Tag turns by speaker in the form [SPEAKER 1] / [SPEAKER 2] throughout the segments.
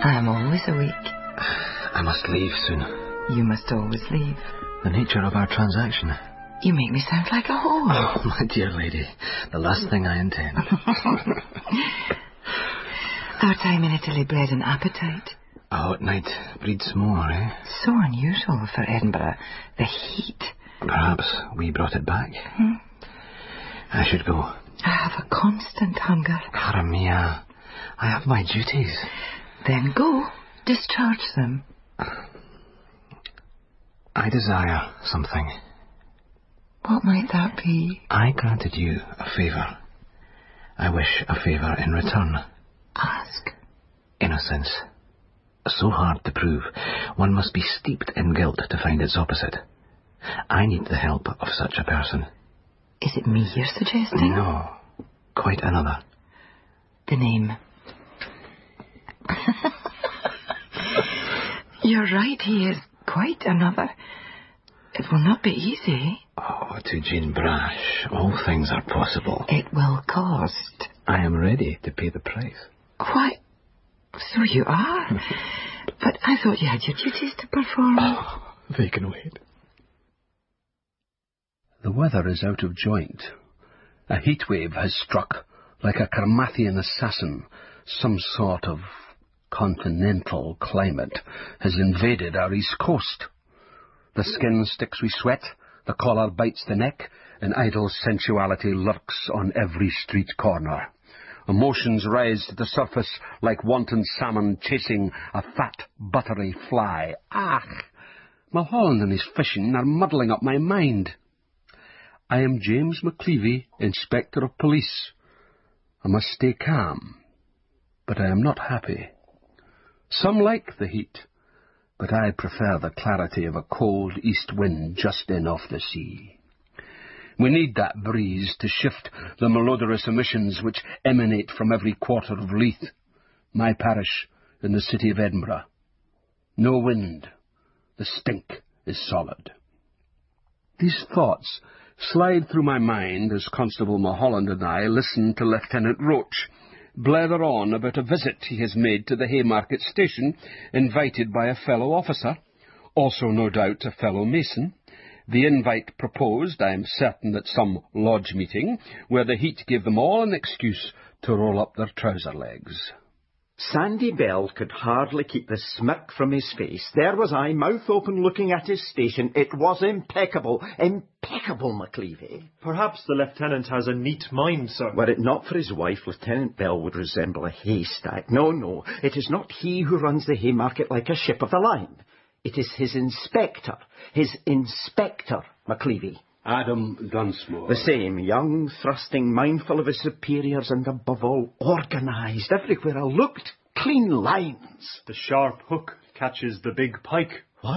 [SPEAKER 1] I am always awake.
[SPEAKER 2] I must leave soon.
[SPEAKER 1] You must always leave.
[SPEAKER 2] The nature of our transaction.
[SPEAKER 1] You make me sound like a whore.
[SPEAKER 2] Oh, my dear lady, the last thing I intend.
[SPEAKER 1] Our time in Italy bred an appetite.
[SPEAKER 2] A hot night breeds more, eh?
[SPEAKER 1] So unusual for Edinburgh. The heat.
[SPEAKER 2] Perhaps we brought it back. I should go.
[SPEAKER 1] I have a constant hunger.
[SPEAKER 2] Cara mia, I have my duties.
[SPEAKER 1] Then go. Discharge them.
[SPEAKER 2] I desire something.
[SPEAKER 1] What might that be?
[SPEAKER 2] I granted you a favour. I wish a favour in return.
[SPEAKER 1] Ask.
[SPEAKER 2] Innocence. So hard to prove. One must be steeped in guilt to find its opposite. I need the help of such a person.
[SPEAKER 1] Is it me you're suggesting?
[SPEAKER 2] No. Quite another.
[SPEAKER 1] The name. You're right, he is quite another. It will not be easy.
[SPEAKER 2] Oh, to Jean Brash, all things are possible.
[SPEAKER 1] It will cost.
[SPEAKER 2] I am ready to pay the price.
[SPEAKER 1] Why, so you are. But I thought you had your duties to perform.
[SPEAKER 2] Oh, they can wait.
[SPEAKER 3] The weather is out of joint. A heat wave has struck, like a Carmathian assassin. Some sort of continental climate has invaded our east coast. The skin sticks with sweat, the collar bites the neck, and idle sensuality lurks on every street corner. Emotions rise to the surface like wanton salmon chasing a fat, buttery fly. Mulholland and his fishing are muddling up my mind. I am James McCleavey, Inspector of Police. I must stay calm, but I am not happy. Some like the heat, but I prefer the clarity of a cold east wind just in off the sea. We need that breeze to shift the malodorous emissions which emanate from every quarter of Leith, my parish in the city of Edinburgh. No wind. The stink is solid. These thoughts slide through my mind as Constable Mulholland and I listen to Lieutenant Roach blather on about a visit he has made to the Haymarket station, invited by a fellow officer, also no doubt a fellow mason. The invite proposed, I am certain, at some lodge meeting, where the heat gave them all an excuse to roll up their trouser legs.
[SPEAKER 4] Sandy Bell could hardly keep the smirk from his face. There was I, mouth open, looking at his station. It was impeccable. Impeccable, McCleavey.
[SPEAKER 5] Perhaps the lieutenant has a neat mind, sir.
[SPEAKER 4] Were it not for his wife, Lieutenant Bell would resemble a haystack. No, it is not he who runs the Haymarket like a ship of the line. It is his inspector, McCleavey.
[SPEAKER 3] Adam Dunsmore.
[SPEAKER 4] The same, young, thrusting, mindful of his superiors, and above all, organised. Everywhere I looked, clean lines.
[SPEAKER 5] The sharp hook catches the big pike.
[SPEAKER 4] What?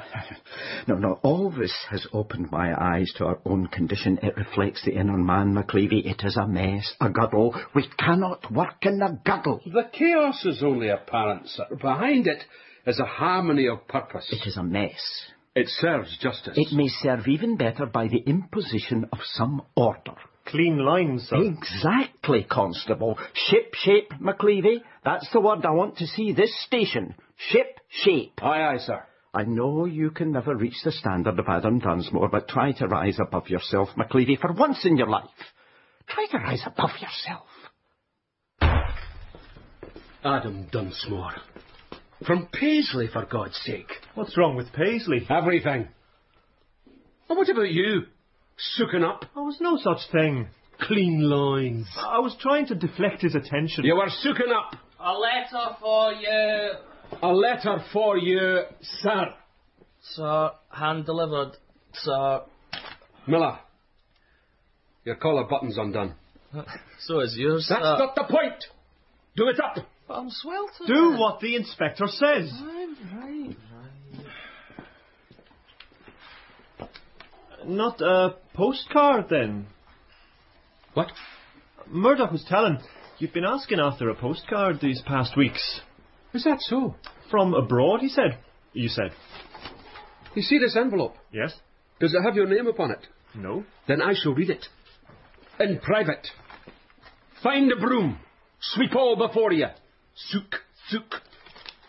[SPEAKER 4] No, all this has opened my eyes to our own condition. It reflects the inner man, McCleavey. It is a mess, a guddle. We cannot work in a guddle.
[SPEAKER 3] The chaos is only apparent, sir. Behind it is a harmony of purpose.
[SPEAKER 4] It is a mess.
[SPEAKER 3] It serves justice.
[SPEAKER 4] It may serve even better by the imposition of some order.
[SPEAKER 5] Clean lines, sir.
[SPEAKER 4] Exactly, Constable. Ship shape, McCleavey. That's the word I want to see this station. Ship shape.
[SPEAKER 3] Aye, sir.
[SPEAKER 4] I know you can never reach the standard of Adam Dunsmore, but try to rise above yourself, McCleavey, for once in your life. Try to rise above yourself.
[SPEAKER 3] Adam Dunsmore. From Paisley, for God's sake.
[SPEAKER 5] What's wrong with Paisley?
[SPEAKER 3] Everything. And what about you? Sooking up?
[SPEAKER 5] There was no such thing.
[SPEAKER 3] Clean lines.
[SPEAKER 5] I was trying to deflect his attention.
[SPEAKER 3] You were sooking up.
[SPEAKER 6] A letter for you.
[SPEAKER 3] A letter for you, sir.
[SPEAKER 6] Sir, hand delivered, sir.
[SPEAKER 3] Miller, your collar button's undone.
[SPEAKER 6] So is yours,
[SPEAKER 3] That's not the point. Do it up.
[SPEAKER 6] But I'm sweltering.
[SPEAKER 5] Do what the inspector says.
[SPEAKER 6] Right.
[SPEAKER 5] Not a postcard, then?
[SPEAKER 3] What?
[SPEAKER 5] Murdoch was telling, you've been asking after a postcard these past weeks.
[SPEAKER 3] Is that so?
[SPEAKER 5] From abroad, he said. You said.
[SPEAKER 3] You see this envelope?
[SPEAKER 5] Yes.
[SPEAKER 3] Does it have your name upon it?
[SPEAKER 5] No.
[SPEAKER 3] Then I shall read it. In private. Find a broom. Sweep all before you. Sook.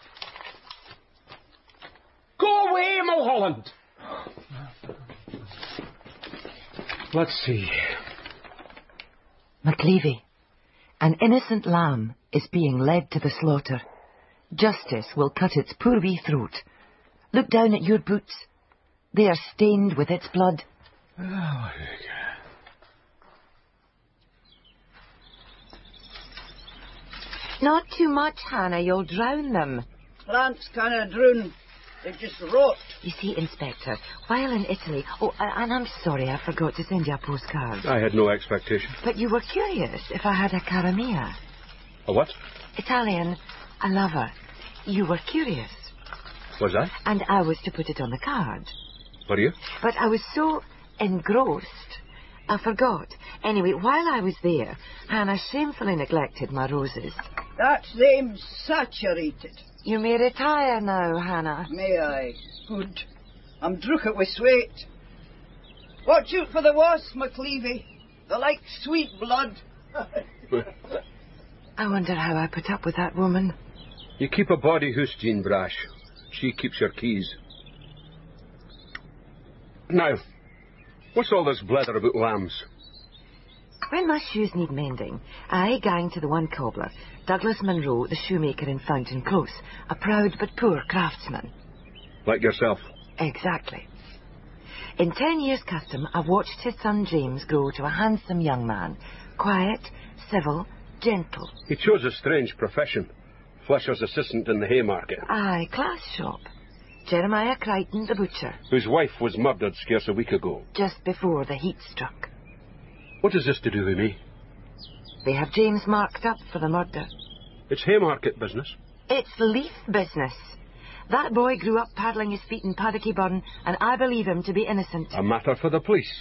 [SPEAKER 3] Mulholland! Let's see.
[SPEAKER 1] McLeavy, an innocent lamb is being led to the slaughter. Justice will cut its poor wee throat. Look down at your boots. They are stained with its blood. Not too much, Hannah. You'll drown them.
[SPEAKER 7] Plants canna drown. They just rot.
[SPEAKER 1] You see, Inspector, while in Italy... Oh, and I'm sorry, I forgot to send you a postcard.
[SPEAKER 3] I had no expectation.
[SPEAKER 1] But you were curious if I had a cara mia.
[SPEAKER 3] A what?
[SPEAKER 1] Italian, a lover. You were curious.
[SPEAKER 3] Was I?
[SPEAKER 1] And I was to put it on the card.
[SPEAKER 3] Were you?
[SPEAKER 1] But I was so engrossed, I forgot. Anyway, while I was there, Hannah shamefully neglected my roses.
[SPEAKER 7] That's them saturated.
[SPEAKER 1] You may retire now, Hannah.
[SPEAKER 7] May I? Good. I'm drookit with sweat. Watch out for the wasp, McLeavy. They like sweet blood.
[SPEAKER 1] I wonder how I put up with that woman.
[SPEAKER 3] You keep a body hoose, Jean Brash. She keeps your keys. Now, what's all this blather about lambs?
[SPEAKER 1] When my shoes need mending, I gang to the one cobbler, Douglas Munro, the shoemaker in Fountain Close, a proud but poor craftsman.
[SPEAKER 3] Like yourself?
[SPEAKER 1] Exactly. In 10 years' custom, I've watched his son James grow to a handsome young man, quiet, civil, gentle.
[SPEAKER 3] He chose a strange profession. Fletcher's assistant in the Haymarket.
[SPEAKER 1] Aye, class shop. Jeremiah Crichton, the butcher.
[SPEAKER 3] Whose wife was murdered scarce a week ago.
[SPEAKER 1] Just before the heat struck.
[SPEAKER 3] What is this to do with me?
[SPEAKER 1] They have James marked up for the murder.
[SPEAKER 3] It's Haymarket business.
[SPEAKER 1] It's Leith business. That boy grew up paddling his feet in Paddocky Burn, and I believe him to be innocent.
[SPEAKER 3] A matter for the police.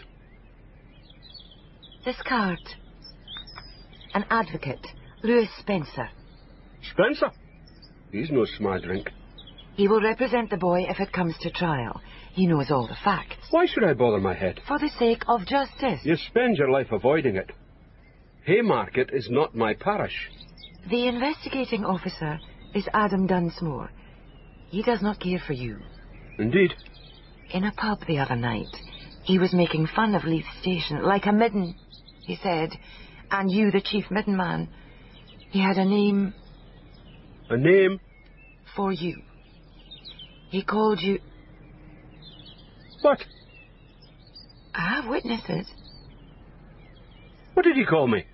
[SPEAKER 1] This card. An advocate, Lewis Spencer.
[SPEAKER 3] Spencer? He's no smart drink.
[SPEAKER 1] He will represent the boy if it comes to trial. He knows all the facts.
[SPEAKER 3] Why should I bother my head?
[SPEAKER 1] For the sake of justice.
[SPEAKER 3] You spend your life avoiding it. Haymarket is not my parish.
[SPEAKER 1] The investigating officer is Adam Dunsmore. He does not care for you.
[SPEAKER 3] Indeed.
[SPEAKER 1] In a pub the other night, he was making fun of Leith Station, like a midden, he said. And you, the chief midden man. He had a name...
[SPEAKER 3] A name?
[SPEAKER 1] For you. He called you...
[SPEAKER 3] What?
[SPEAKER 1] I have witnesses.
[SPEAKER 3] What did he call me?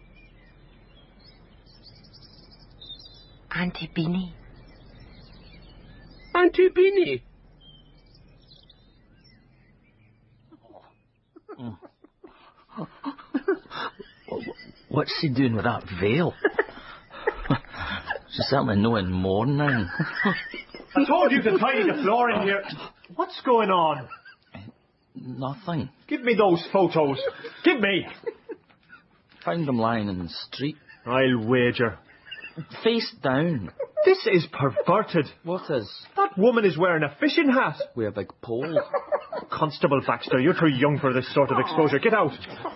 [SPEAKER 1] Auntie Beanie.
[SPEAKER 3] Auntie Beanie?
[SPEAKER 6] What's he doing with that veil? She's certainly knowing more now.
[SPEAKER 5] I told you to tidy the floor in here. What's going on?
[SPEAKER 6] Nothing.
[SPEAKER 5] Give me those photos. Give me.
[SPEAKER 6] Found them lying in the street.
[SPEAKER 5] I'll wager.
[SPEAKER 6] Face down.
[SPEAKER 5] This is perverted.
[SPEAKER 6] What is?
[SPEAKER 5] That woman is wearing a fishing hat.
[SPEAKER 6] With a big pole.
[SPEAKER 5] Constable Baxter, you're too young for this sort of exposure. Get out.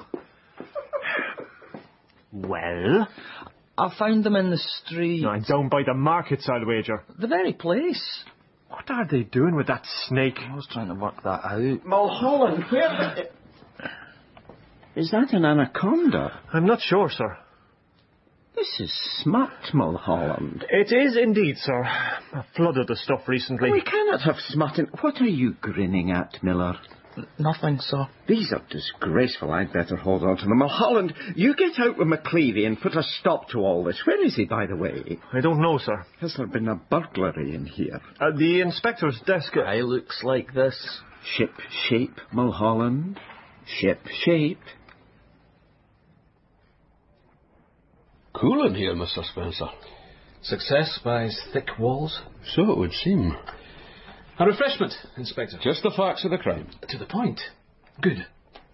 [SPEAKER 5] Well?
[SPEAKER 6] I found them in the street.
[SPEAKER 5] No, down by the markets, I'll wager.
[SPEAKER 6] The very place.
[SPEAKER 5] What are they doing with that snake?
[SPEAKER 6] I was trying to work that out.
[SPEAKER 4] Mulholland, where... Is that an anaconda?
[SPEAKER 5] I'm not sure, sir.
[SPEAKER 4] This is smart, Mulholland.
[SPEAKER 5] It is indeed, sir. I flooded the stuff recently.
[SPEAKER 4] We cannot have smut in... What are you grinning at, Miller?
[SPEAKER 6] Nothing, sir.
[SPEAKER 4] These are disgraceful. I'd better hold on to them. Mulholland, you get out with McLeavy and put a stop to all this. Where is he, by the way?
[SPEAKER 5] I don't know, sir.
[SPEAKER 4] Has there been a burglary in here?
[SPEAKER 5] The inspector's desk...
[SPEAKER 6] It looks like this.
[SPEAKER 4] Ship shape, Mulholland. Ship shape.
[SPEAKER 3] Cool in here, Mr. Spencer.
[SPEAKER 2] Success buys thick walls.
[SPEAKER 3] So it would seem.
[SPEAKER 2] A refreshment, Inspector.
[SPEAKER 3] Just the facts of the crime.
[SPEAKER 2] To the point. Good.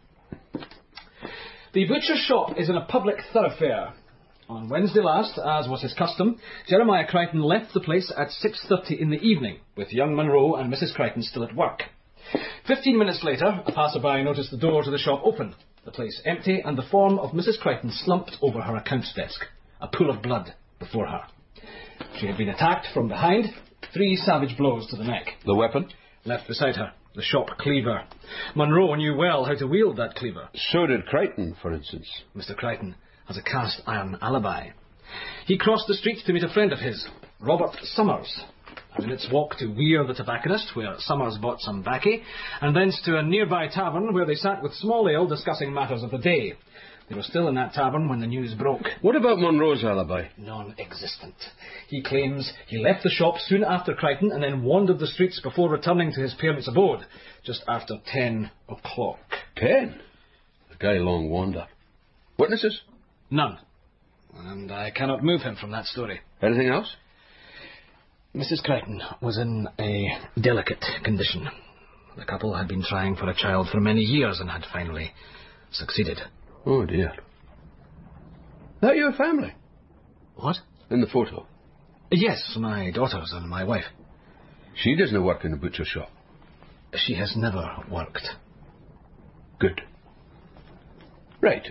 [SPEAKER 2] The butcher's shop is in a public thoroughfare. On Wednesday last, as was his custom, Jeremiah Crichton left the place at 6:30 in the evening, with young Munro and Mrs. Crichton still at work. 15 minutes later, a passerby noticed the door to the shop open, the place empty, and the form of Mrs. Crichton slumped over her accounts desk, a pool of blood before her. She had been attacked from behind, 3 savage blows to the neck.
[SPEAKER 3] The weapon?
[SPEAKER 2] Left beside her. the shop cleaver. Munro knew well how to wield that cleaver.
[SPEAKER 3] So did Crichton, for instance.
[SPEAKER 2] Mr. Crichton has a cast-iron alibi. He crossed the street to meet a friend of his, Robert Summers. A minute's walk to Weir the tobacconist, where Summers bought some baccy, and thence to a nearby tavern where they sat with small ale discussing matters of the day. They were still in that tavern when the news broke.
[SPEAKER 3] What about Munro's alibi?
[SPEAKER 2] Non-existent. He claims he left the shop soon after Crichton and then wandered the streets before returning to his parents' abode, just after 10 o'clock.
[SPEAKER 3] 10? The guy long wander. Witnesses?
[SPEAKER 2] None. And I cannot move him from that story.
[SPEAKER 3] Anything else?
[SPEAKER 2] Mrs. Crichton was in a delicate condition. The couple had been trying for a child for many years and had finally succeeded.
[SPEAKER 3] Oh, dear. That your family?
[SPEAKER 2] What?
[SPEAKER 3] In the photo?
[SPEAKER 2] Yes, my daughters and my wife.
[SPEAKER 3] She doesn't work in the butcher shop.
[SPEAKER 2] She has never worked.
[SPEAKER 3] Good. Right.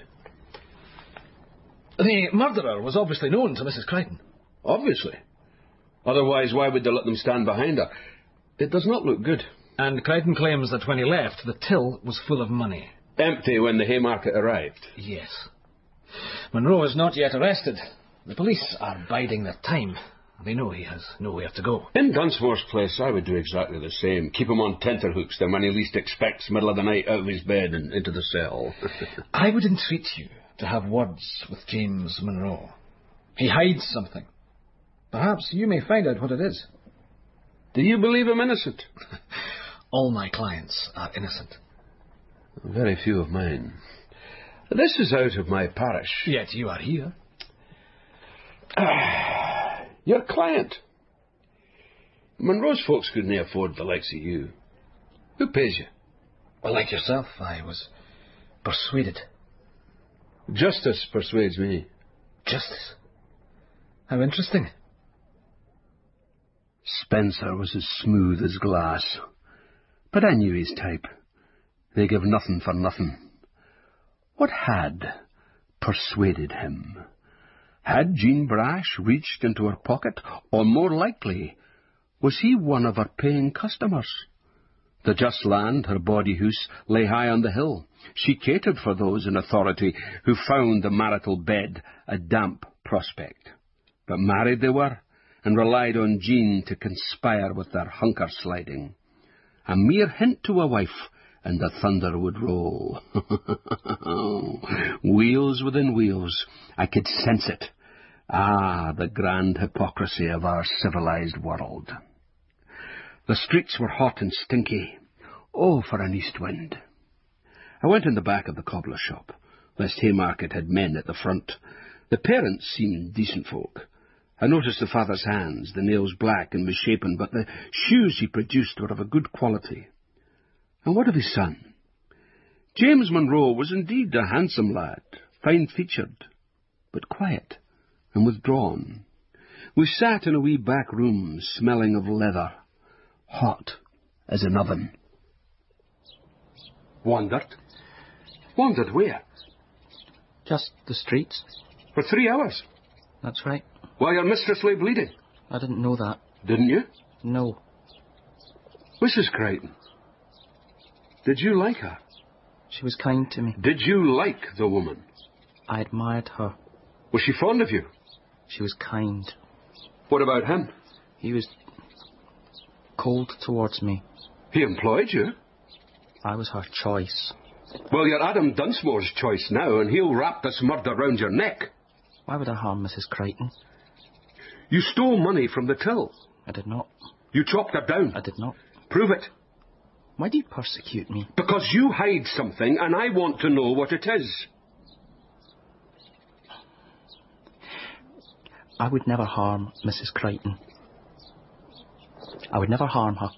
[SPEAKER 2] The murderer was obviously known to Mrs. Crichton.
[SPEAKER 3] Obviously. Otherwise, why would they let them stand behind her? It does not look good.
[SPEAKER 2] And Crichton claims that when he left, the till was full of money.
[SPEAKER 3] Empty when the Haymarket arrived.
[SPEAKER 2] Yes. Munro is not yet arrested. The police are biding their time. They know he has nowhere to go.
[SPEAKER 3] In Dunsmore's place, I would do exactly the same. Keep him on tenterhooks, then when he least expects, middle of the night, out of his bed and into the cell.
[SPEAKER 2] I would entreat you to have words with James Munro. He hides something. Perhaps you may find out what it is.
[SPEAKER 3] Do you believe him innocent?
[SPEAKER 2] All my clients are innocent.
[SPEAKER 3] Very few of mine. This is out of my parish.
[SPEAKER 2] Yet you are here.
[SPEAKER 3] Your client. Munro's folks couldn't afford the likes of you. Who pays you?
[SPEAKER 2] Well, like yourself, I was persuaded.
[SPEAKER 3] Justice persuades me.
[SPEAKER 2] Justice? How interesting.
[SPEAKER 3] Spencer was as smooth as glass. But I knew his type. They give nothing for nothing. What had persuaded him? Had Jean Brash reached into her pocket? Or more likely, was he one of her paying customers? The just land, her bawdy house, lay high on the hill. She catered for those in authority who found the marital bed a damp prospect. But married they were, and relied on Jean to conspire with their hunker-sliding. A mere hint to a wife, and the thunder would roll. Wheels within wheels. I could sense it. Ah, the grand hypocrisy of our civilized world. The streets were hot and stinky. Oh, for an east wind. I went in the back of the cobbler shop. West Haymarket had men at the front. The parents seemed decent folk. I noticed the father's hands, the nails black and misshapen, but the shoes he produced were of a good quality. And what of his son? James Munro was indeed a handsome lad, fine-featured, but quiet and withdrawn. We sat in a wee back room, smelling of leather, hot as an oven. Wandered? Wandered where?
[SPEAKER 6] Just the streets.
[SPEAKER 3] For 3 hours?
[SPEAKER 6] That's right.
[SPEAKER 3] While your mistress lay bleeding?
[SPEAKER 6] I didn't know that.
[SPEAKER 3] Didn't you?
[SPEAKER 6] No.
[SPEAKER 3] Mrs. Crichton, did you like her?
[SPEAKER 6] She was kind to me.
[SPEAKER 3] Did you like the woman?
[SPEAKER 6] I admired her.
[SPEAKER 3] Was she fond of you?
[SPEAKER 6] She was kind.
[SPEAKER 3] What about him?
[SPEAKER 6] He was cold towards me.
[SPEAKER 3] He employed you?
[SPEAKER 6] I was her choice.
[SPEAKER 3] Well, you're Adam Dunsmore's choice now, and he'll wrap this murder round your neck.
[SPEAKER 6] Why would I harm Mrs. Crichton?
[SPEAKER 3] You stole money from the till.
[SPEAKER 6] I did not.
[SPEAKER 3] You chopped her down.
[SPEAKER 6] I did not.
[SPEAKER 3] Prove it.
[SPEAKER 6] Why do you persecute me?
[SPEAKER 3] Because you hide something, and I want to know what it is.
[SPEAKER 6] I would never harm Mrs. Crichton. I would never harm her.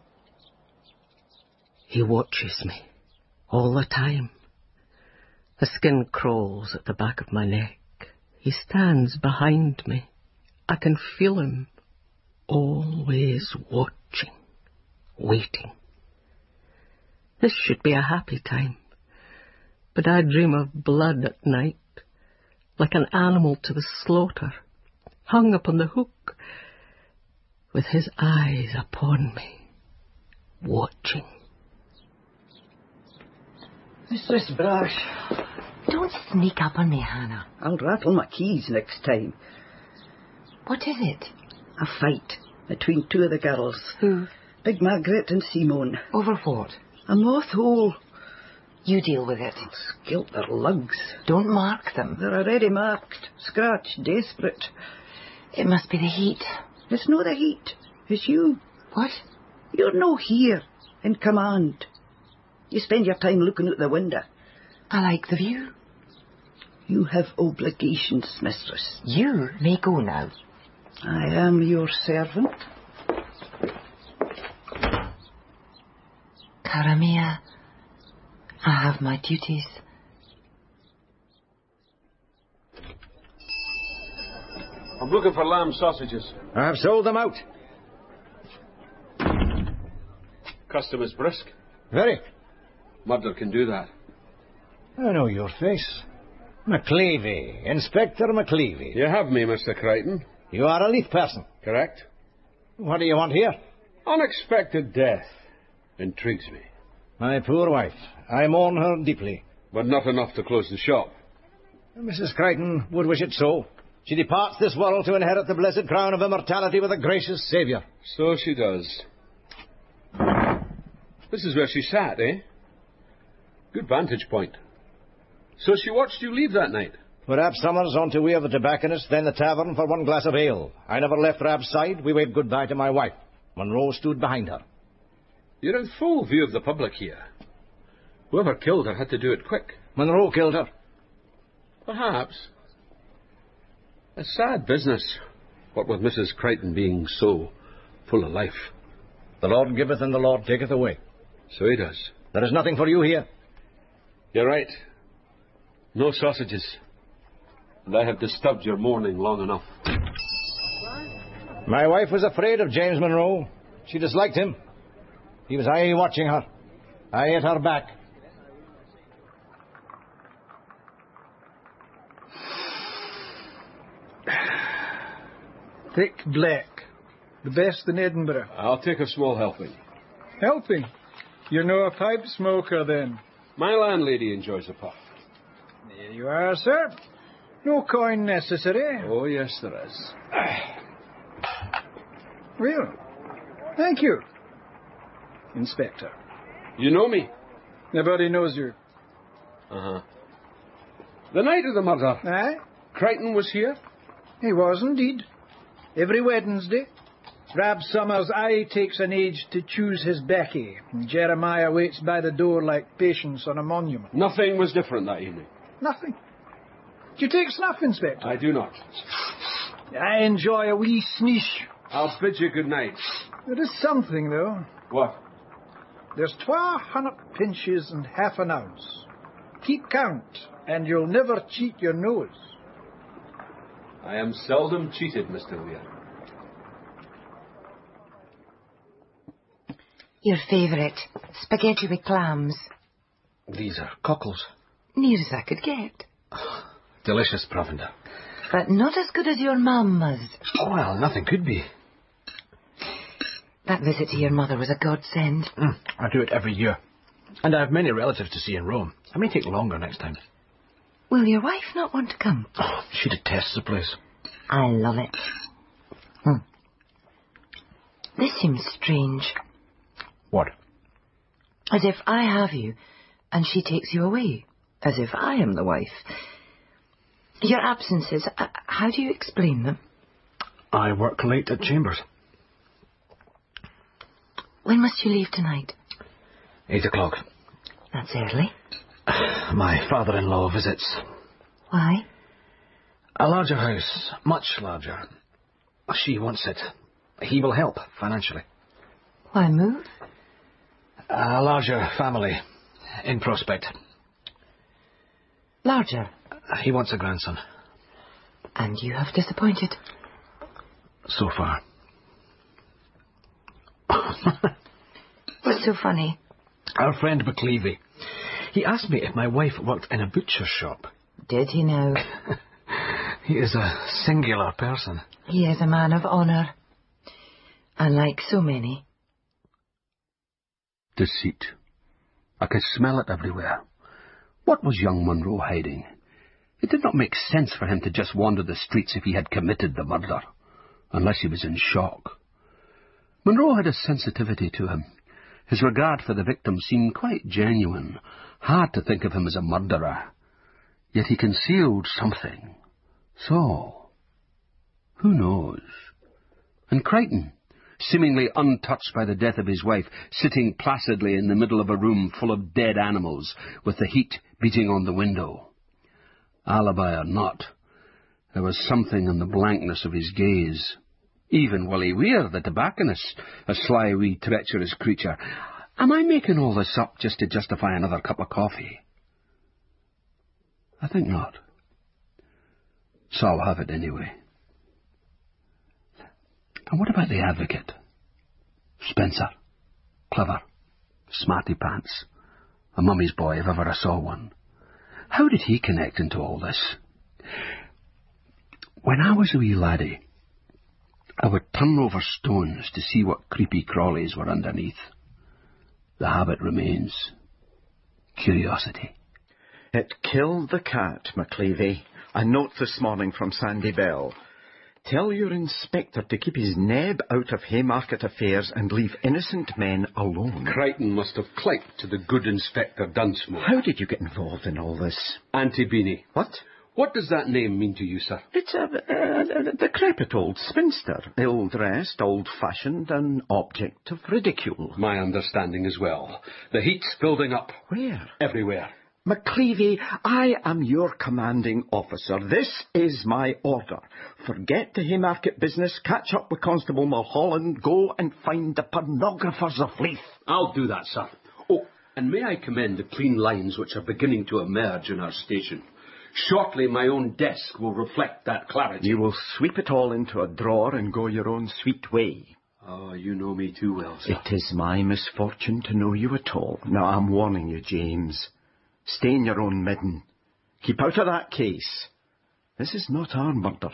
[SPEAKER 1] He watches me all the time. The skin crawls at the back of my neck. He stands behind me. I can feel him, always watching, waiting. This should be a happy time, but I dream of blood at night, like an animal to the slaughter, hung upon the hook, with his eyes upon me, watching.
[SPEAKER 7] Mistress Brash,
[SPEAKER 1] Don't sneak up on me, Hannah.
[SPEAKER 7] I'll rattle my keys next time.
[SPEAKER 1] What is it?
[SPEAKER 7] A fight between two of the girls.
[SPEAKER 1] Who?
[SPEAKER 7] Big Margaret and Simone.
[SPEAKER 1] Over what?
[SPEAKER 7] A moth hole.
[SPEAKER 1] You deal with it.
[SPEAKER 7] Skilt their lugs.
[SPEAKER 1] Don't mark them.
[SPEAKER 7] They're already marked. Scratched, desperate.
[SPEAKER 1] It must be the heat.
[SPEAKER 7] It's no the heat. It's you.
[SPEAKER 1] What?
[SPEAKER 7] You're no here, in command. You spend your time looking out the window.
[SPEAKER 1] I like the view.
[SPEAKER 7] You have obligations, mistress.
[SPEAKER 1] You may go now.
[SPEAKER 7] I am your servant.
[SPEAKER 1] Cara mia, I have my duties.
[SPEAKER 8] I'm looking for lamb sausages.
[SPEAKER 9] I've sold them out.
[SPEAKER 8] Custom is brisk.
[SPEAKER 9] Very.
[SPEAKER 8] Murder can do that.
[SPEAKER 9] I know your face. McLeavy. Inspector McLeavy.
[SPEAKER 8] You have me, Mr. Crichton.
[SPEAKER 9] You are a Leith person.
[SPEAKER 8] Correct.
[SPEAKER 9] What do you want here?
[SPEAKER 8] Unexpected death intrigues me.
[SPEAKER 9] My poor wife. I mourn her deeply.
[SPEAKER 8] But not enough to close the shop.
[SPEAKER 9] Mrs. Crichton would wish it so. She departs this world to inherit the blessed crown of immortality with a gracious Saviour.
[SPEAKER 8] So she does. This is where she sat, eh? Good vantage point. So she watched you leave that night?
[SPEAKER 9] For Rab Summers on to way of the tobacconist, then the tavern for one glass of ale. I never left Rab's side. We waved goodbye to my wife. Monroe stood behind her.
[SPEAKER 8] You're in full view of the public here. Whoever killed her had to do it quick.
[SPEAKER 9] Monroe killed her.
[SPEAKER 8] Perhaps. A sad business, what with Mrs. Crichton being so full of life.
[SPEAKER 9] The Lord giveth and the Lord taketh away.
[SPEAKER 8] So he does.
[SPEAKER 9] There is nothing for you here.
[SPEAKER 8] You're right. No sausages. And I have disturbed your mourning long enough.
[SPEAKER 9] My wife was afraid of James Monroe. She disliked him. He was aye watching her. I ate her back.
[SPEAKER 10] Thick black. The best in Edinburgh.
[SPEAKER 8] I'll take a small helping.
[SPEAKER 10] Helping? You're no a pipe smoker, then?
[SPEAKER 8] My landlady enjoys a puff.
[SPEAKER 10] There you are, sir. No coin necessary.
[SPEAKER 8] Oh, yes, there is.
[SPEAKER 10] Well, thank you, Inspector.
[SPEAKER 8] You know me?
[SPEAKER 10] Nobody knows you.
[SPEAKER 8] Uh-huh. The night of the murder.
[SPEAKER 10] Aye?
[SPEAKER 8] Crichton was here?
[SPEAKER 10] He was indeed. Every Wednesday. Rab Summers aye takes an age to choose his Becky, and Jeremiah waits by the door like patience on a monument.
[SPEAKER 8] Nothing was different that evening.
[SPEAKER 10] Nothing. Do you take snuff, Inspector?
[SPEAKER 8] I do not.
[SPEAKER 10] I enjoy a wee sneesh.
[SPEAKER 8] I'll bid you good night.
[SPEAKER 10] There is something, though.
[SPEAKER 8] What?
[SPEAKER 10] There's 1,200 pinches and half an ounce. Keep count, and you'll never cheat your nose.
[SPEAKER 8] I am seldom cheated, Mr. Weir.
[SPEAKER 1] Your favourite. Spaghetti with clams.
[SPEAKER 3] These are cockles.
[SPEAKER 1] Near as I could get.
[SPEAKER 3] Delicious provender.
[SPEAKER 1] But not as good as your mamma's.
[SPEAKER 3] Oh, well, nothing could be.
[SPEAKER 1] That visit to your mother was a godsend.
[SPEAKER 6] I do it every year. And I have many relatives to see in Rome. I may take longer next time.
[SPEAKER 1] Will your wife not want to come?
[SPEAKER 6] Oh, she detests the place.
[SPEAKER 1] I love it. This seems strange.
[SPEAKER 6] What?
[SPEAKER 1] As if I have you, and she takes you away. As if I am the wife. Your absences, how do you explain them?
[SPEAKER 6] I work late at Chambers.
[SPEAKER 1] When must you leave tonight?
[SPEAKER 6] 8 o'clock.
[SPEAKER 1] That's early.
[SPEAKER 6] My father-in-law visits.
[SPEAKER 1] Why?
[SPEAKER 6] A larger house, much larger. She wants it. He will help financially.
[SPEAKER 1] Why move?
[SPEAKER 6] A larger family in prospect.
[SPEAKER 1] Larger?
[SPEAKER 6] He wants a grandson.
[SPEAKER 1] And you have disappointed?
[SPEAKER 6] So far.
[SPEAKER 1] What's so funny?
[SPEAKER 6] Our friend McLeavy. He asked me if my wife worked in a butcher's shop.
[SPEAKER 1] Did he know?
[SPEAKER 6] He is a singular person.
[SPEAKER 1] He is a man of honour. Unlike so many.
[SPEAKER 3] Deceit. I can smell it everywhere. What was young Munro hiding? It did not make sense for him to just wander the streets if he had committed the murder, unless he was in shock. Munro had a sensitivity to him. His regard for the victim seemed quite genuine. Hard to think of him as a murderer. Yet he concealed something. So, who knows? And Crichton, seemingly untouched by the death of his wife, sitting placidly in the middle of a room full of dead animals, with the heat beating on the window. Alibi or not, there was something in the blankness of his gaze. Even Willie Weir, the tobacconist, a sly wee treacherous creature. Am I making all this up just to justify another cup of coffee? I think not. So I'll have it anyway. And what about the advocate? Spencer. Clever. Smarty pants. A mummy's boy if ever I saw one. How did he connect into all this? When I was a wee laddie, I would turn over stones to see what creepy crawlies were underneath. The habit remains. Curiosity.
[SPEAKER 4] It killed the cat, McCleavy. A note this morning from Sandy Bell. Tell your inspector to keep his neb out of Haymarket affairs and leave innocent men alone.
[SPEAKER 8] Crichton must have clicked to the good Inspector Dunsmore.
[SPEAKER 4] How did you get involved in all this?
[SPEAKER 8] Auntie Beanie.
[SPEAKER 4] What?
[SPEAKER 8] What does that name mean to you, sir?
[SPEAKER 4] It's a decrepit old spinster. Ill-dressed, old-fashioned, an object of ridicule.
[SPEAKER 8] My understanding as well. The heat's building up.
[SPEAKER 4] Where?
[SPEAKER 8] Everywhere.
[SPEAKER 4] McCleavy, I am your commanding officer. This is my order. Forget the Haymarket business, catch up with Constable Mulholland, go and find the pornographers of Leith.
[SPEAKER 8] I'll do that, sir. Oh, and may I commend the clean lines which are beginning to emerge in our station. Shortly my own desk will reflect that clarity.
[SPEAKER 4] You will sweep it all into a drawer and go your own sweet way.
[SPEAKER 8] Oh, you know me too well, sir.
[SPEAKER 4] It is my misfortune to know you at all. Now, I'm warning you, James. Stay in your own midden. Keep out of that case. This is not our murder.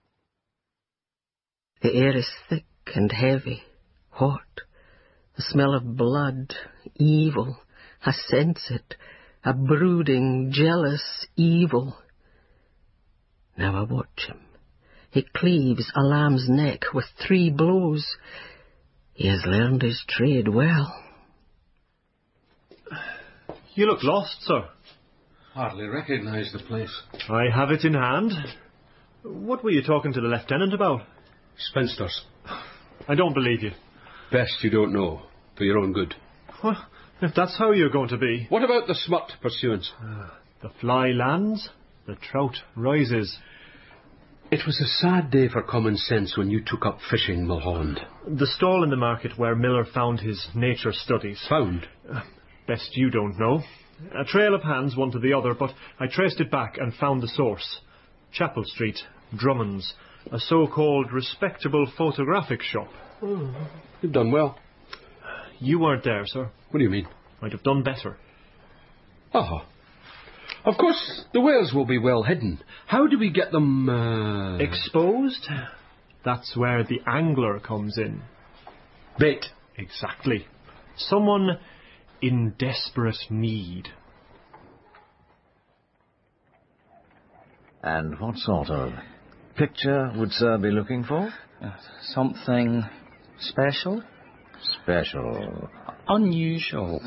[SPEAKER 1] The air is thick and heavy, hot. The smell of blood, evil. I sense it. A brooding, jealous evil. Now I watch him. He cleaves a lamb's neck with 3 blows. He has learned his trade well.
[SPEAKER 5] You look lost, sir.
[SPEAKER 8] Hardly recognise the place.
[SPEAKER 5] I have it in hand. What were you talking to the lieutenant about?
[SPEAKER 8] Spinsters.
[SPEAKER 5] I don't believe you.
[SPEAKER 8] Best you don't know, for your own good.
[SPEAKER 5] Well, if that's how you're going to be...
[SPEAKER 8] What about the smut pursuance?
[SPEAKER 5] The fly lands, the trout rises.
[SPEAKER 8] It was a sad day for common sense when you took up fishing, Mulholland.
[SPEAKER 5] The stall in the market where Miller found his nature studies.
[SPEAKER 8] Found?
[SPEAKER 5] Best you don't know. A trail of hands, one to the other, but I traced it back and found the source. Chapel Street, Drummond's, a so-called respectable photographic shop.
[SPEAKER 8] Oh, you've done well.
[SPEAKER 5] You weren't there, sir.
[SPEAKER 8] What do you mean?
[SPEAKER 5] I'd have done better.
[SPEAKER 8] Oh. Of course, the whales will be well hidden. How do we get them,
[SPEAKER 5] Exposed? That's where the angler comes in.
[SPEAKER 8] Bait.
[SPEAKER 5] Exactly. Someone in desperate need.
[SPEAKER 9] And what sort of picture would Sir be looking for?
[SPEAKER 11] Something special?
[SPEAKER 9] Special.
[SPEAKER 11] Unusual.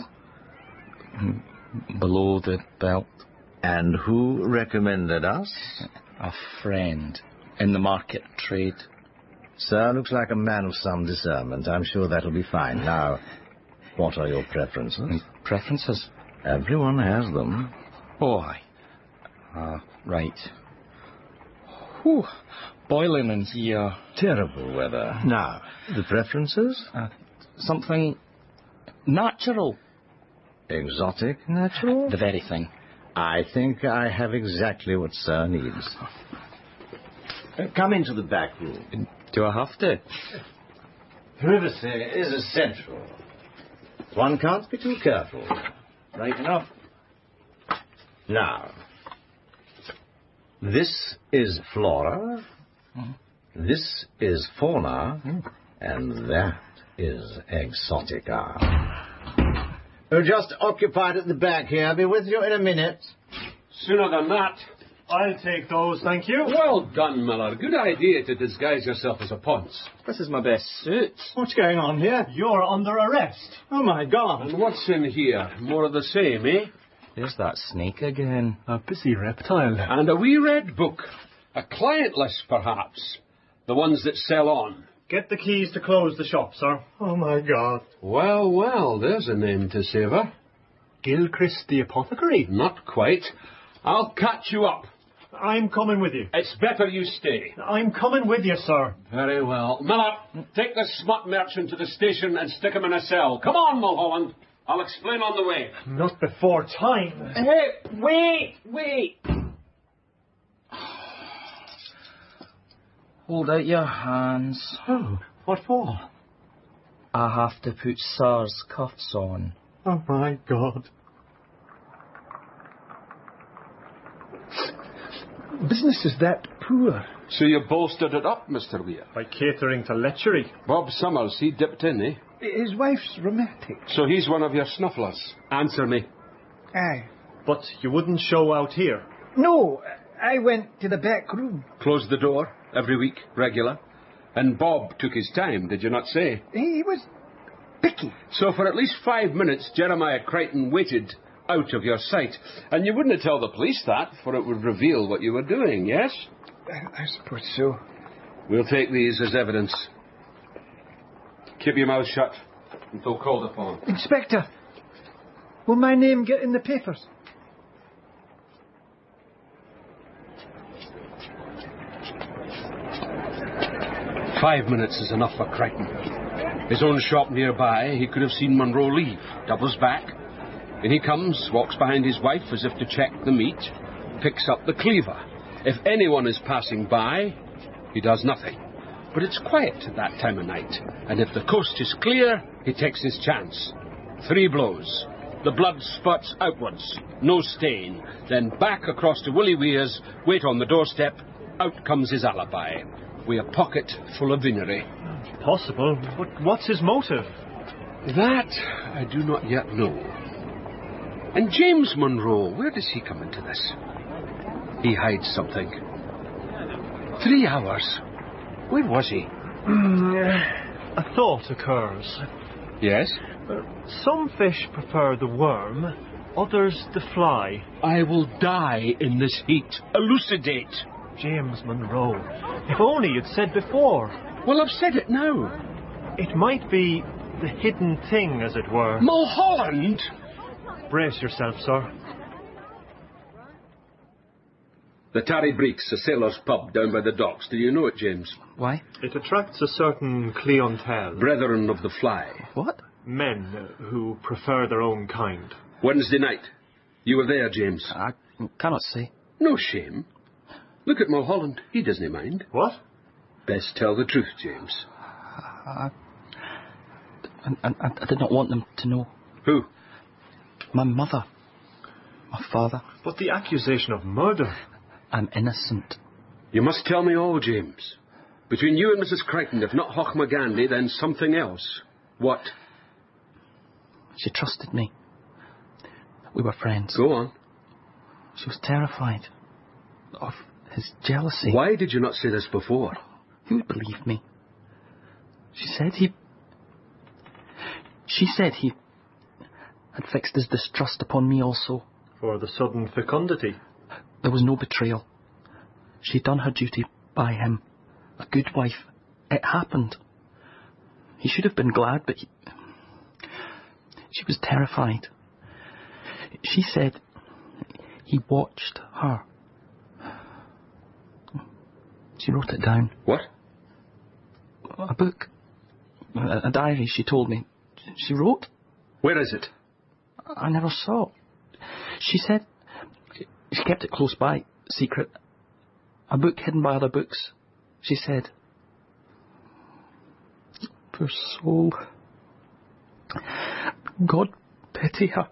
[SPEAKER 11] Below the belt.
[SPEAKER 9] And who recommended us?
[SPEAKER 11] A friend in the market trade.
[SPEAKER 9] Sir looks like a man of some discernment. I'm sure that'll be fine. Now, what are your preferences?
[SPEAKER 11] Preferences?
[SPEAKER 9] Everyone has them.
[SPEAKER 11] Oh, aye. Right. Whew. Boiling in here.
[SPEAKER 9] Terrible weather. Now, the preferences?
[SPEAKER 11] Something natural.
[SPEAKER 9] Exotic natural?
[SPEAKER 11] The very thing.
[SPEAKER 9] I think I have exactly what Sir needs. Come into the back room.
[SPEAKER 11] Do I have to?
[SPEAKER 9] Privacy is essential. One can't be too careful. Right enough. Now, this is flora, this is fauna, and that is exotica. We're just occupied at the back here. I'll be with you in a minute.
[SPEAKER 8] Sooner than that.
[SPEAKER 5] I'll take those, thank you.
[SPEAKER 8] Well done, Miller. Good idea to disguise yourself as a ponce.
[SPEAKER 11] This is my best suit.
[SPEAKER 6] What's going on here?
[SPEAKER 5] You're under arrest.
[SPEAKER 6] Oh, my God.
[SPEAKER 8] And what's in here? More of the same, eh?
[SPEAKER 11] There's that snake again.
[SPEAKER 5] A busy reptile.
[SPEAKER 8] And a wee red book. A client list, perhaps. The ones that sell on.
[SPEAKER 5] Get the keys to close the shop, sir.
[SPEAKER 6] Oh, my God.
[SPEAKER 8] Well, well, there's a name to savour.
[SPEAKER 5] Gilchrist the apothecary.
[SPEAKER 8] Not quite. I'll catch you up.
[SPEAKER 5] I'm coming with you.
[SPEAKER 8] It's better you stay.
[SPEAKER 5] I'm coming with you, sir.
[SPEAKER 8] Very well. Miller, take the smut merchant to the station and stick him in a cell. Come on, Mulholland. I'll explain on the way.
[SPEAKER 5] Not before time.
[SPEAKER 11] Hey, wait! Hold out your hands.
[SPEAKER 6] Oh, what for?
[SPEAKER 11] I have to put Sir's cuffs on.
[SPEAKER 6] Oh, my God. Business is that poor.
[SPEAKER 8] So you bolstered it up, Mr. Weir?
[SPEAKER 5] By catering to lechery.
[SPEAKER 8] Bob Summers, he dipped in, eh?
[SPEAKER 10] His wife's rheumatic.
[SPEAKER 8] So he's one of your snufflers. Answer me.
[SPEAKER 10] Aye.
[SPEAKER 5] But you wouldn't show out here.
[SPEAKER 10] No, I went to the back room.
[SPEAKER 8] Closed the door every week, regular. And Bob took his time, did you not say?
[SPEAKER 10] He was picky.
[SPEAKER 8] So for at least 5 minutes, Jeremiah Crichton waited out of your sight. And you wouldn't tell the police that, for it would reveal what you were doing, yes?
[SPEAKER 10] I suppose so.
[SPEAKER 8] We'll take these as evidence. Keep your mouth shut until called upon.
[SPEAKER 10] Inspector, will my name get in the papers?
[SPEAKER 8] "5 minutes is enough for Crichton. His own shop nearby, he could have seen Munro leave, doubles back. In he comes, walks behind his wife as if to check the meat, picks up the cleaver. If anyone is passing by, he does nothing. But it's quiet at that time of night, and if the coast is clear, he takes his chance. 3 blows. The blood spurts outwards, no stain. Then back across to Willie Weir's, wait on the doorstep, out comes his alibi. With a pocket full of vinery.
[SPEAKER 5] Possible, but what's his motive?
[SPEAKER 8] That I do not yet know. And James Munro, where does he come into this? He hides something. 3 hours. Where was he?
[SPEAKER 5] A thought occurs.
[SPEAKER 8] Yes?
[SPEAKER 5] Some fish prefer the worm, others the fly.
[SPEAKER 8] I will die in this heat. Elucidate.
[SPEAKER 5] James Munro. If only you'd said before.
[SPEAKER 8] Well, I've said it now.
[SPEAKER 5] It might be the hidden thing, as it were.
[SPEAKER 8] Mulholland!
[SPEAKER 5] Brace yourself, sir.
[SPEAKER 8] The Tarry Breeks, a sailor's pub down by the docks. Do you know it, James?
[SPEAKER 11] Why?
[SPEAKER 5] It attracts a certain clientele.
[SPEAKER 8] Brethren of the Fly.
[SPEAKER 11] What?
[SPEAKER 5] Men who prefer their own kind.
[SPEAKER 8] Wednesday night. You were there, James.
[SPEAKER 11] I cannot say.
[SPEAKER 8] No shame. Look at Mulholland. He doesn't mind.
[SPEAKER 5] What?
[SPEAKER 8] Best tell the truth, James.
[SPEAKER 11] I did not want them to know.
[SPEAKER 8] Who?
[SPEAKER 11] My mother. My father.
[SPEAKER 5] But the accusation of murder.
[SPEAKER 11] I'm innocent.
[SPEAKER 8] You must tell me all, James. Between you and Mrs. Crichton, if not Hoch McGandy, then something else. What?
[SPEAKER 11] She trusted me. We were friends.
[SPEAKER 8] Go on.
[SPEAKER 11] She was terrified of his jealousy.
[SPEAKER 8] Why did you not say this before?
[SPEAKER 11] Who would believe me? She said he had fixed his distrust upon me also.
[SPEAKER 5] For the sudden fecundity.
[SPEAKER 11] There was no betrayal. She'd done her duty by him. A good wife. It happened. He should have been glad, but she was terrified. She said he watched her. She wrote it down.
[SPEAKER 8] What?
[SPEAKER 11] A book. A diary, she told me. She wrote.
[SPEAKER 8] Where is it?
[SPEAKER 11] I never saw it. She said she kept it close by, secret. A book hidden by other books. She said, poor soul. God pity her.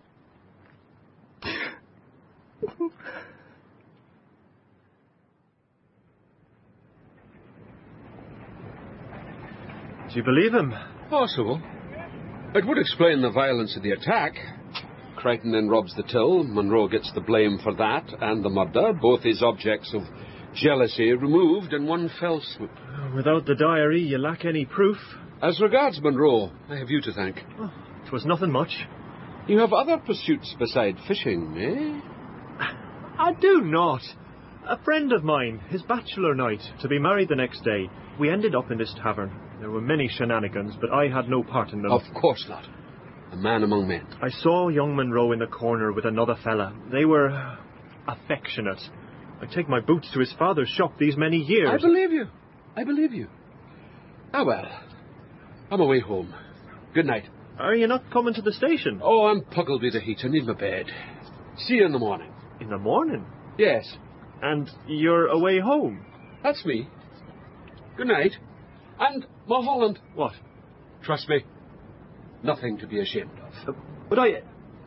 [SPEAKER 5] Do you believe him?
[SPEAKER 8] Possible. It would explain the violence of the attack. Crichton then robs the till. Munro gets the blame for that and the murder, both his objects of jealousy removed in one fell swoop.
[SPEAKER 5] Without the diary, you lack any proof.
[SPEAKER 8] As regards Munro, I have you to thank.
[SPEAKER 5] Oh, 'twas nothing much.
[SPEAKER 8] You have other pursuits beside fishing, eh?
[SPEAKER 5] I do not. A friend of mine, his bachelor night, to be married the next day. We ended up in this tavern. There were many shenanigans, but I had no part in them.
[SPEAKER 8] Of course not. A man among men.
[SPEAKER 5] I saw young Munro in the corner with another fella. They were affectionate. I take my boots to his father's shop these many years.
[SPEAKER 8] I believe you. I believe you. Ah, well. I'm away home. Good night.
[SPEAKER 5] Are you not coming to the station?
[SPEAKER 8] Oh, I'm puggled with the heat. I need my bed. See you in the morning.
[SPEAKER 5] In the morning?
[SPEAKER 8] Yes.
[SPEAKER 5] And you're away home?
[SPEAKER 8] That's me. Good night. And Mulholland.
[SPEAKER 5] What?
[SPEAKER 8] Trust me. Nothing to be ashamed of.
[SPEAKER 5] But I...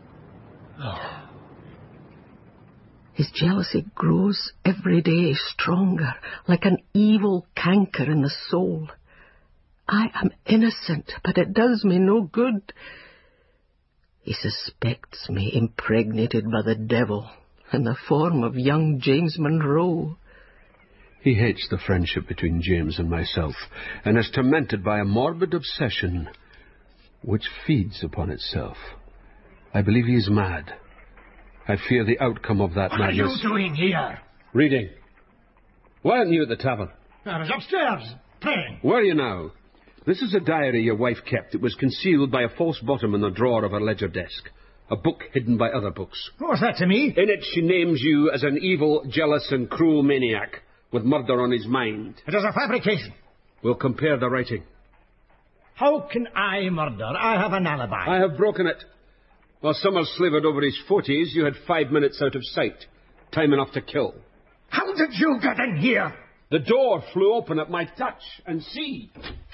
[SPEAKER 1] Oh. His jealousy grows every day stronger, like an evil canker in the soul. I am innocent, but it does me no good. He suspects me impregnated by the devil in the form of young James Munro.
[SPEAKER 8] He hates the friendship between James and myself, and is tormented by a morbid obsession which feeds upon itself. I believe he is mad. I fear the outcome of that madness.
[SPEAKER 12] What are you doing here?
[SPEAKER 8] Reading. Why aren't you at the tavern?
[SPEAKER 12] I was upstairs, praying.
[SPEAKER 8] Where are you now? This is a diary your wife kept. It was concealed by a false bottom in the drawer of her ledger desk. A book hidden by other books.
[SPEAKER 12] What's that to me?
[SPEAKER 8] In it she names you as an evil, jealous and cruel maniac with murder on his mind.
[SPEAKER 12] It is a fabrication.
[SPEAKER 8] We'll compare the writing.
[SPEAKER 12] How can I murder? I have an alibi.
[SPEAKER 8] I have broken it. While Summers slivered over his 40s, you had 5 minutes out of sight. Time enough to kill.
[SPEAKER 12] How did you get in here?
[SPEAKER 8] The door flew open at my touch, and see.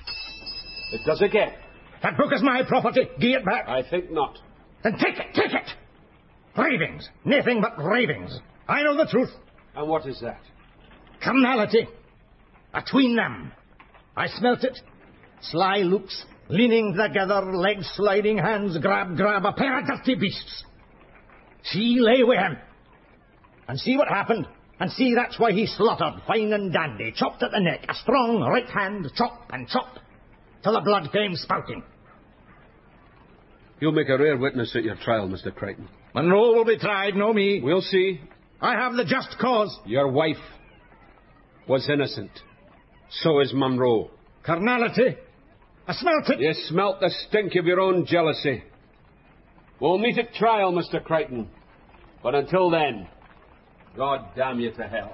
[SPEAKER 8] It does again.
[SPEAKER 12] That book is my property. Give it back.
[SPEAKER 8] I think not.
[SPEAKER 12] Then take it, take it. Ravings. Nothing but ravings. I know the truth.
[SPEAKER 8] And what is that?
[SPEAKER 12] Carnality. Atween them. I smelt it. Sly looks, leaning together, legs sliding, hands grab, a pair of dirty beasts. She lay with him. And see what happened. And see that's why he slaughtered, fine and dandy, chopped at the neck, a strong right hand, chop and chop, till the blood came spouting.
[SPEAKER 8] You'll make a rare witness at your trial, Mr. Crichton.
[SPEAKER 12] Munro will be tried, no me.
[SPEAKER 8] We'll see.
[SPEAKER 12] I have the just cause.
[SPEAKER 8] Your wife was innocent. So is Munro.
[SPEAKER 12] Carnality. I smelt it.
[SPEAKER 8] You smelt the stink of your own jealousy. We'll meet at trial, Mr. Crichton. But until then, God damn you to hell.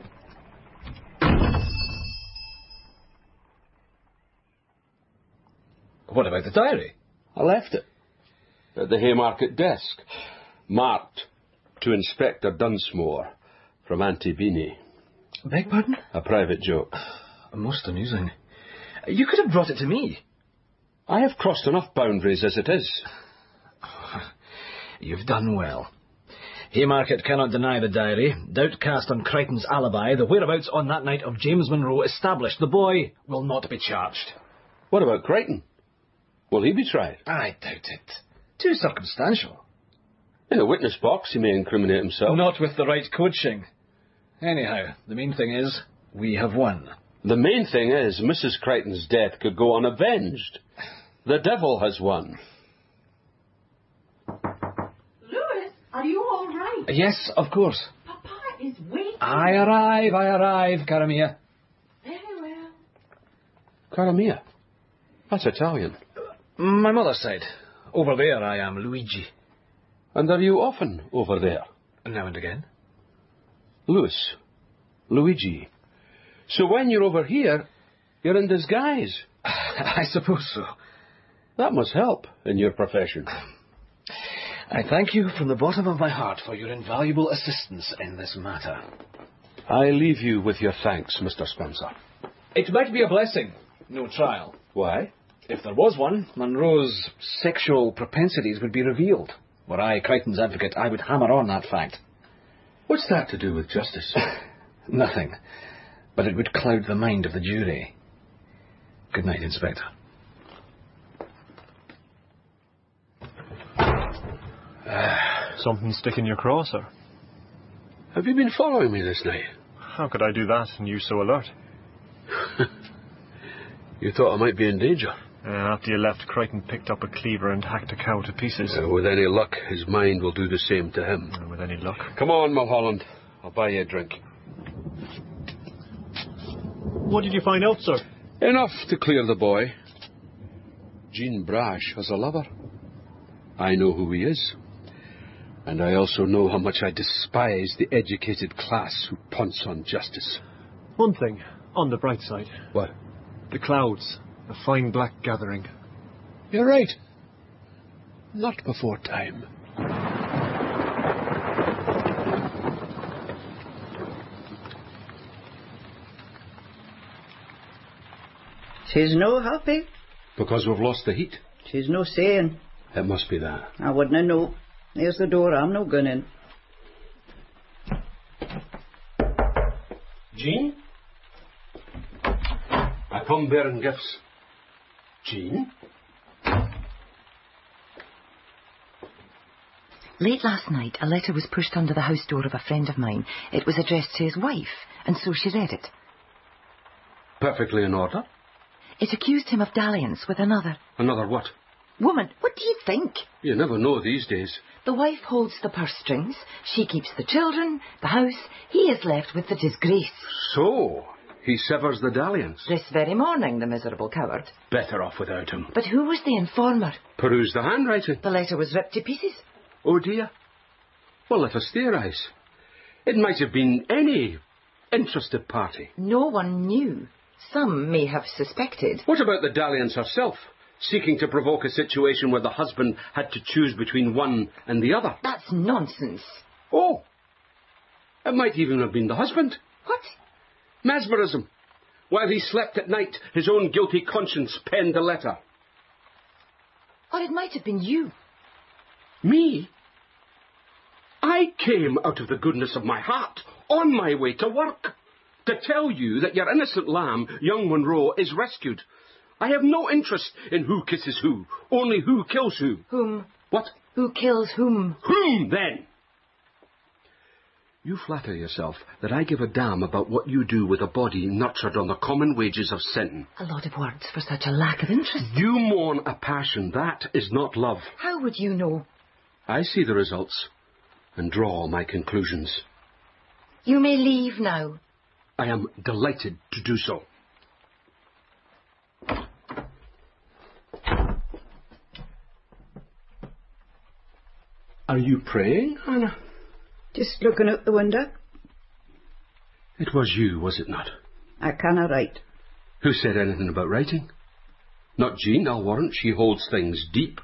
[SPEAKER 6] What about the diary?
[SPEAKER 8] I left it at the Haymarket desk, marked to Inspector Dunsmore from Auntie Beanie.
[SPEAKER 6] Beg pardon?
[SPEAKER 8] A private joke.
[SPEAKER 6] Most amusing. You could have brought it to me.
[SPEAKER 8] I have crossed enough boundaries as it is.
[SPEAKER 6] You've done well. Haymarket cannot deny the diary. Doubt cast on Crichton's alibi. The whereabouts on that night of James Munro established. The boy will not be charged.
[SPEAKER 8] What about Crichton? Will he be tried?
[SPEAKER 6] I doubt it. Too circumstantial.
[SPEAKER 8] In a witness box, he may incriminate himself.
[SPEAKER 6] Not with the right coaching. Anyhow, the main thing is, we have won.
[SPEAKER 8] The main thing is, Mrs. Crichton's death could go unavenged. The devil has won.
[SPEAKER 13] Louis, are you all right?
[SPEAKER 6] Yes, of course.
[SPEAKER 13] Papa is waiting.
[SPEAKER 6] I arrive, cara mia.
[SPEAKER 13] Very well.
[SPEAKER 8] Cara mia? That's Italian.
[SPEAKER 6] My mother's side. Over there I am Luigi.
[SPEAKER 8] And are you often over there?
[SPEAKER 6] Now and again.
[SPEAKER 8] Louis. Luigi. So when you're over here, you're in disguise.
[SPEAKER 6] I suppose so.
[SPEAKER 8] That must help in your profession.
[SPEAKER 6] I thank you from the bottom of my heart for your invaluable assistance in this matter.
[SPEAKER 8] I leave you with your thanks, Mr. Spencer.
[SPEAKER 6] It might be a blessing, no trial.
[SPEAKER 8] Why?
[SPEAKER 6] If there was one, Munro's sexual propensities would be revealed. Were I Crichton's advocate, I would hammer on that fact.
[SPEAKER 8] What's that to do with justice?
[SPEAKER 6] Nothing. But it would cloud the mind of the jury. Good night, Inspector.
[SPEAKER 5] Something sticking your craw, sir?
[SPEAKER 8] Have you been following me this night?
[SPEAKER 5] How could I do that, and you so alert?
[SPEAKER 8] You thought I might be in danger.
[SPEAKER 5] After you left, Crichton picked up a cleaver and hacked a cow to pieces.
[SPEAKER 8] With any luck, his mind will do the same to him.
[SPEAKER 5] With any luck.
[SPEAKER 8] Come on, Mulholland. I'll buy you a drink.
[SPEAKER 5] What did you find out, sir?
[SPEAKER 8] Enough to clear the boy. Jean Brash has a lover. I know who he is. And I also know how much I despise the educated class who pounce on justice.
[SPEAKER 5] One thing, on the bright side.
[SPEAKER 8] What?
[SPEAKER 5] The clouds. A fine black gathering.
[SPEAKER 8] You're right. Not before time.
[SPEAKER 7] 'Tis no happy.
[SPEAKER 8] Because we've lost the heat.
[SPEAKER 7] 'Tis no saying.
[SPEAKER 8] It must be that.
[SPEAKER 7] I wouldna know. There's the door, I'm no going in.
[SPEAKER 8] Jean? I come bearing gifts. Jean?
[SPEAKER 14] Late last night, a letter was pushed under the house door of a friend of mine. It was addressed to his wife, and so she read it.
[SPEAKER 8] Perfectly in order.
[SPEAKER 14] It accused him of dalliance with another.
[SPEAKER 8] Another what?
[SPEAKER 14] Woman, what do you think?
[SPEAKER 8] You never know these days.
[SPEAKER 14] The wife holds the purse strings, she keeps the children, the house. He is left with the disgrace.
[SPEAKER 8] So, he severs the dalliance.
[SPEAKER 14] This very morning, the miserable coward.
[SPEAKER 8] Better off without him.
[SPEAKER 14] But who was the informer?
[SPEAKER 8] Peruse the handwriting.
[SPEAKER 14] The letter was ripped to pieces.
[SPEAKER 8] Oh dear. Well, let us theorise. It might have been any interested party.
[SPEAKER 14] No one knew. Some may have suspected.
[SPEAKER 8] What about the dalliance herself? Seeking to provoke a situation where the husband had to choose between one and the other.
[SPEAKER 14] That's nonsense.
[SPEAKER 8] Oh. It might even have been the husband.
[SPEAKER 14] What?
[SPEAKER 8] Mesmerism. While he slept at night, his own guilty conscience penned a letter.
[SPEAKER 14] Or it might have been you.
[SPEAKER 8] Me? I came out of the goodness of my heart, on my way to work, to tell you that your innocent lamb, young Monroe, is rescued. I have no interest in who kisses who, only who kills who.
[SPEAKER 14] Whom?
[SPEAKER 8] What?
[SPEAKER 14] Who kills whom?
[SPEAKER 8] Whom, then? You flatter yourself that I give a damn about what you do with a body nurtured on the common wages of sin.
[SPEAKER 14] A lot of words for such a lack of interest.
[SPEAKER 8] You mourn a passion. That is not love.
[SPEAKER 14] How would you know?
[SPEAKER 8] I see the results and draw my conclusions.
[SPEAKER 14] You may leave now.
[SPEAKER 8] I am delighted to do so. Are you praying, Hannah?
[SPEAKER 7] Just looking out the window.
[SPEAKER 8] It was you, was it not?
[SPEAKER 7] I canna write.
[SPEAKER 8] Who said anything about writing? Not Jean, I'll warrant. She holds things deep.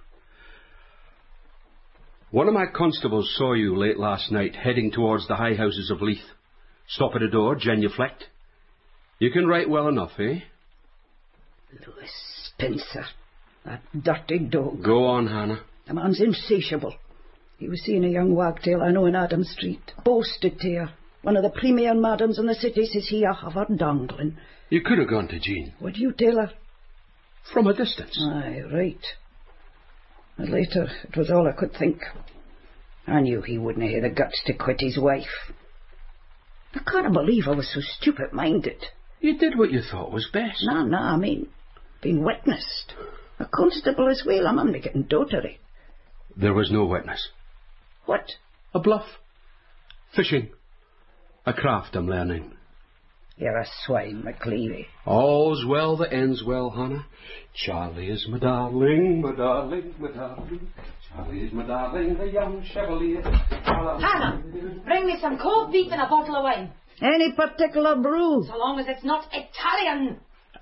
[SPEAKER 8] One of my constables saw you late last night, heading towards the high houses of Leith. Stop at a door, genuflect. You can write well enough, eh?
[SPEAKER 7] Lewis Spencer. That dirty dog.
[SPEAKER 8] Go on, Hannah.
[SPEAKER 7] The man's insatiable. He was seeing a young wagtail I know in Adam Street. Boasted to her. One of the premier madams in the city says he a have her dangling.
[SPEAKER 8] You could have gone to Jean.
[SPEAKER 7] Would you tell her?
[SPEAKER 8] From a distance.
[SPEAKER 7] Aye, right. And later, it was all I could think. I knew he wouldn't have the guts to quit his wife. I can't believe I was so stupid-minded.
[SPEAKER 8] You did what you thought was best.
[SPEAKER 7] No, I mean, being witnessed. A constable as well, I'm only getting dotery.
[SPEAKER 8] There was no witness.
[SPEAKER 7] What?
[SPEAKER 8] A bluff. Fishing. A craft I'm learning.
[SPEAKER 7] You're a swine, McLeavy.
[SPEAKER 8] All's well that ends well, Hannah. Charlie is my darling, my darling, my darling. Charlie is my darling, the young chevalier.
[SPEAKER 13] Hannah, bring me some cold beef and a bottle of wine.
[SPEAKER 7] Any particular brew?
[SPEAKER 13] So long as it's not Italian.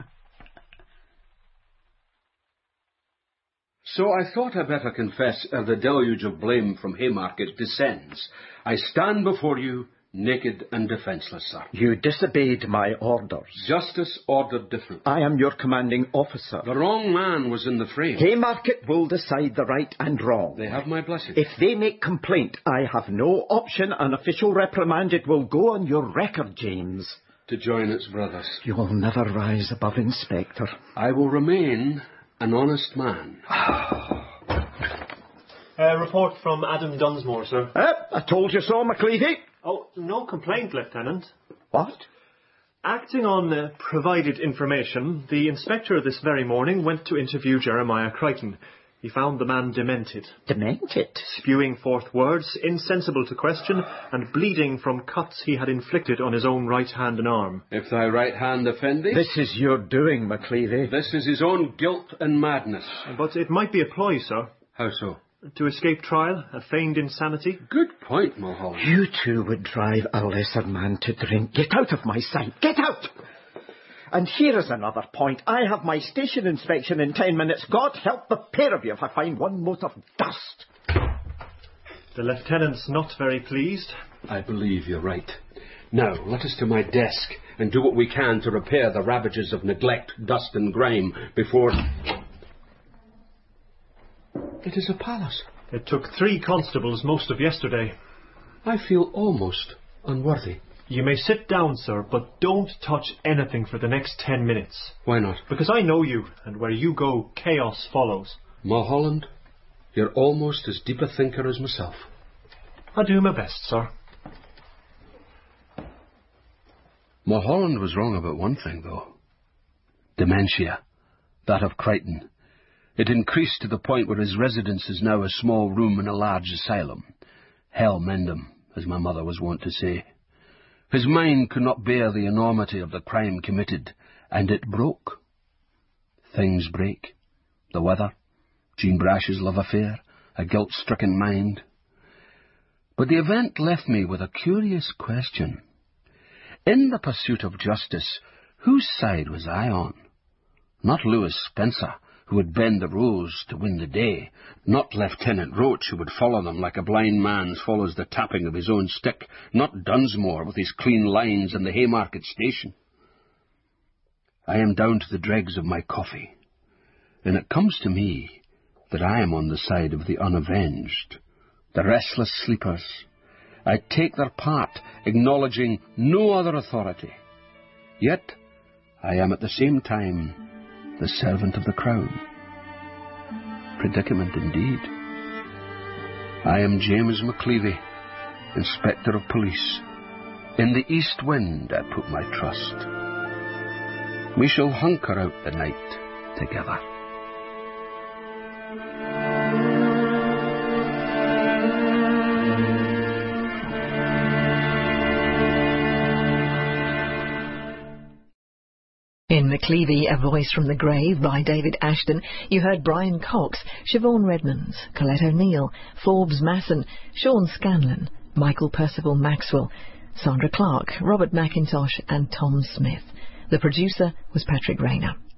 [SPEAKER 8] So I thought I'd better confess ere the deluge of blame from Haymarket descends. I stand before you naked and defenceless, sir.
[SPEAKER 4] You disobeyed my orders.
[SPEAKER 8] Justice ordered different.
[SPEAKER 4] I am your commanding officer.
[SPEAKER 8] The wrong man was in the frame.
[SPEAKER 4] Haymarket will decide the right and wrong.
[SPEAKER 8] They have my blessing.
[SPEAKER 4] If they make complaint, I have no option. An official reprimand, it will go on your record, James.
[SPEAKER 8] To join its brothers.
[SPEAKER 4] You will never rise above Inspector.
[SPEAKER 8] I will remain an honest man.
[SPEAKER 5] Report from Adam Dunsmore, sir.
[SPEAKER 4] I told you so, McLeavy.
[SPEAKER 5] Oh, no complaint, Lieutenant.
[SPEAKER 4] What?
[SPEAKER 5] Acting on provided information, the inspector this very morning went to interview Jeremiah Crichton. He found the man demented.
[SPEAKER 4] Demented?
[SPEAKER 5] Spewing forth words insensible to question and bleeding from cuts he had inflicted on his own right hand and arm.
[SPEAKER 8] If thy right hand offend thee...
[SPEAKER 4] This is your doing, McLeavy.
[SPEAKER 8] This is his own guilt and madness.
[SPEAKER 5] But it might be a ploy, sir.
[SPEAKER 8] How so?
[SPEAKER 5] To escape trial, a feigned insanity.
[SPEAKER 8] Good point, Mulholland.
[SPEAKER 4] You two would drive a lesser man to drink. Get out of my sight. Get out! And here is another point. I have my station inspection in 10 minutes. God help the pair of you if I find one mote of dust.
[SPEAKER 5] The lieutenant's not very pleased.
[SPEAKER 8] I believe you're right. Now, let us to my desk and do what we can to repair the ravages of neglect, dust and grime before... It is a palace.
[SPEAKER 5] It took 3 constables most of yesterday.
[SPEAKER 8] I feel almost unworthy.
[SPEAKER 5] You may sit down, sir, but don't touch anything for the next 10 minutes.
[SPEAKER 8] Why not?
[SPEAKER 5] Because I know you, and where you go, chaos follows.
[SPEAKER 8] Mulholland, you're almost as deep a thinker as myself.
[SPEAKER 5] I do my best, sir.
[SPEAKER 3] Mulholland was wrong about one thing, though. Dementia. That of Crichton. It increased to the point where his residence is now a small room in a large asylum. Hell mend him, as my mother was wont to say. His mind could not bear the enormity of the crime committed, and it broke. Things break. The weather, Jean Brash's love affair, a guilt-stricken mind. But the event left me with a curious question. In the pursuit of justice, whose side was I on? Not Lewis Spencer, who would bend the rules to win the day, not Lieutenant Roach, who would follow them like a blind man follows the tapping of his own stick, not Dunsmore with his clean lines and the Haymarket station. I am down to the dregs of my coffee, and it comes to me that I am on the side of the unavenged, the restless sleepers. I take their part, acknowledging no other authority. Yet I am at the same time the servant of the crown. Predicament indeed. I am James McLeavy, Inspector of Police. In the east wind I put my trust. We shall hunker out the night together.
[SPEAKER 15] In McLeavy, A Voice from the Grave by David Ashton, you heard Brian Cox, Siobhan Redmonds, Colette O'Neill, Forbes Masson, Sean Scanlon, Michael Percival Maxwell, Sandra Clark, Robert McIntosh and Tom Smith. The producer was Patrick Rayner.